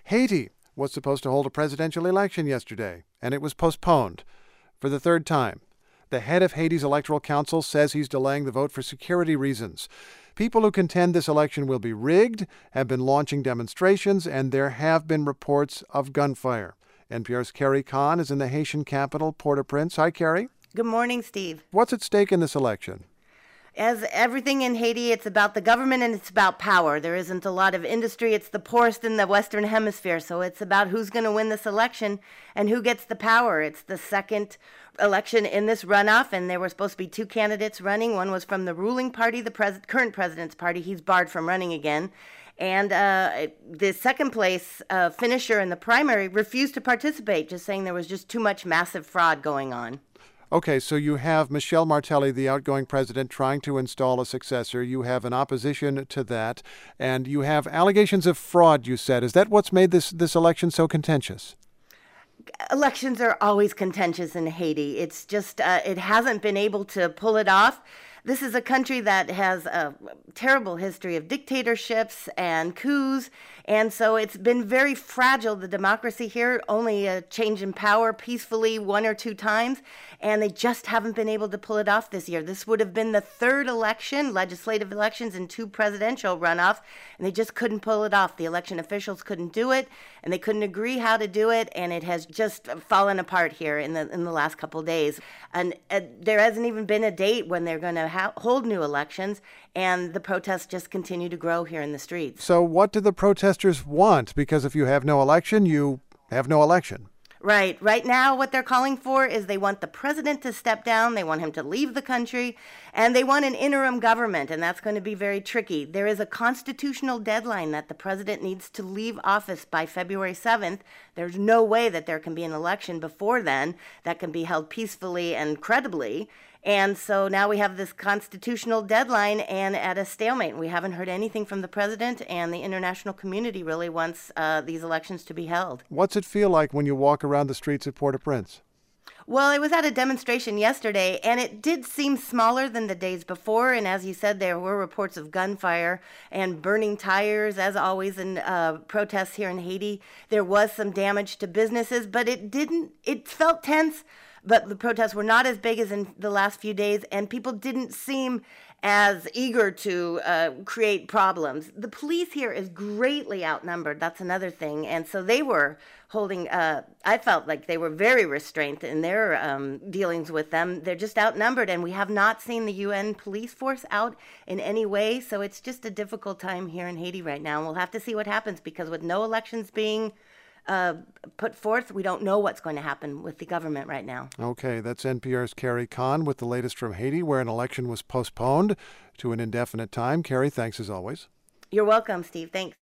Haiti was supposed to hold a presidential election yesterday, and it was postponed for the third time. The head of Haiti's electoral council says he's delaying the vote for security reasons. People who contend this election will be rigged have been launching demonstrations, and there have been reports of gunfire. NPR's Carrie Kahn is in the Haitian capital, Port-au-Prince. Hi, Carrie. Good morning, Steve. What's at stake in this election? As everything in Haiti, it's about the government and it's about power. There isn't a lot of industry. It's the poorest in the Western Hemisphere. So it's about who's going to win this election and who gets the power. It's the second election in this runoff, and there were supposed to be two candidates running. One was from the ruling party, the current president's party. He's barred from running again. And the second place finisher in the primary refused to participate, just saying there was just too much massive fraud going on. Okay, so you have Michel Martelly, the outgoing president, trying to install a successor. You have an opposition to that, and you have allegations of fraud, you said. Is that what's made this election so contentious? Elections are always contentious in Haiti. It's just it hasn't been able to pull it off. This is a country that has a terrible history of dictatorships and coups, and so it's been very fragile, the democracy here, only a change in power peacefully one or two times, and they just haven't been able to pull it off this year. This would have been the third election, legislative elections and two presidential runoffs, and they just couldn't pull it off. The election officials couldn't do it, and they couldn't agree how to do it, and it has just fallen apart here in the last couple of days. And there hasn't even been a date when they're going to hold new elections, and the protests just continue to grow here in the streets. So what do the protesters want? Because if you have no election, you have no election. Right. Right now, what they're calling for is they want the president to step down, they want him to leave the country, and they want an interim government, and that's going to be very tricky. There is a constitutional deadline that the president needs to leave office by February 7th. There's no way that there can be an election before then that can be held peacefully and credibly. And so now we have this constitutional deadline and at a stalemate. We haven't heard anything from the president, and the international community really wants these elections to be held. What's it feel like when you walk around the streets of Port-au-Prince? Well, I was at a demonstration yesterday, and it did seem smaller than the days before. And as you said, there were reports of gunfire and burning tires, as always in protests here in Haiti. There was some damage to businesses, but it felt tense. But the protests were not as big as in the last few days, and people didn't seem as eager to create problems. The police here is greatly outnumbered. That's another thing. And so they were holding, I felt like they were very restrained in their dealings with them. They're just outnumbered, and we have not seen the UN police force out in any way. So it's just a difficult time here in Haiti right now. And we'll have to see what happens, because with no elections being put forth, we don't know what's going to happen with the government right now. Okay, that's NPR's Carrie Kahn with the latest from Haiti, where an election was postponed to an indefinite time. Carrie, thanks as always. You're welcome, Steve. Thanks.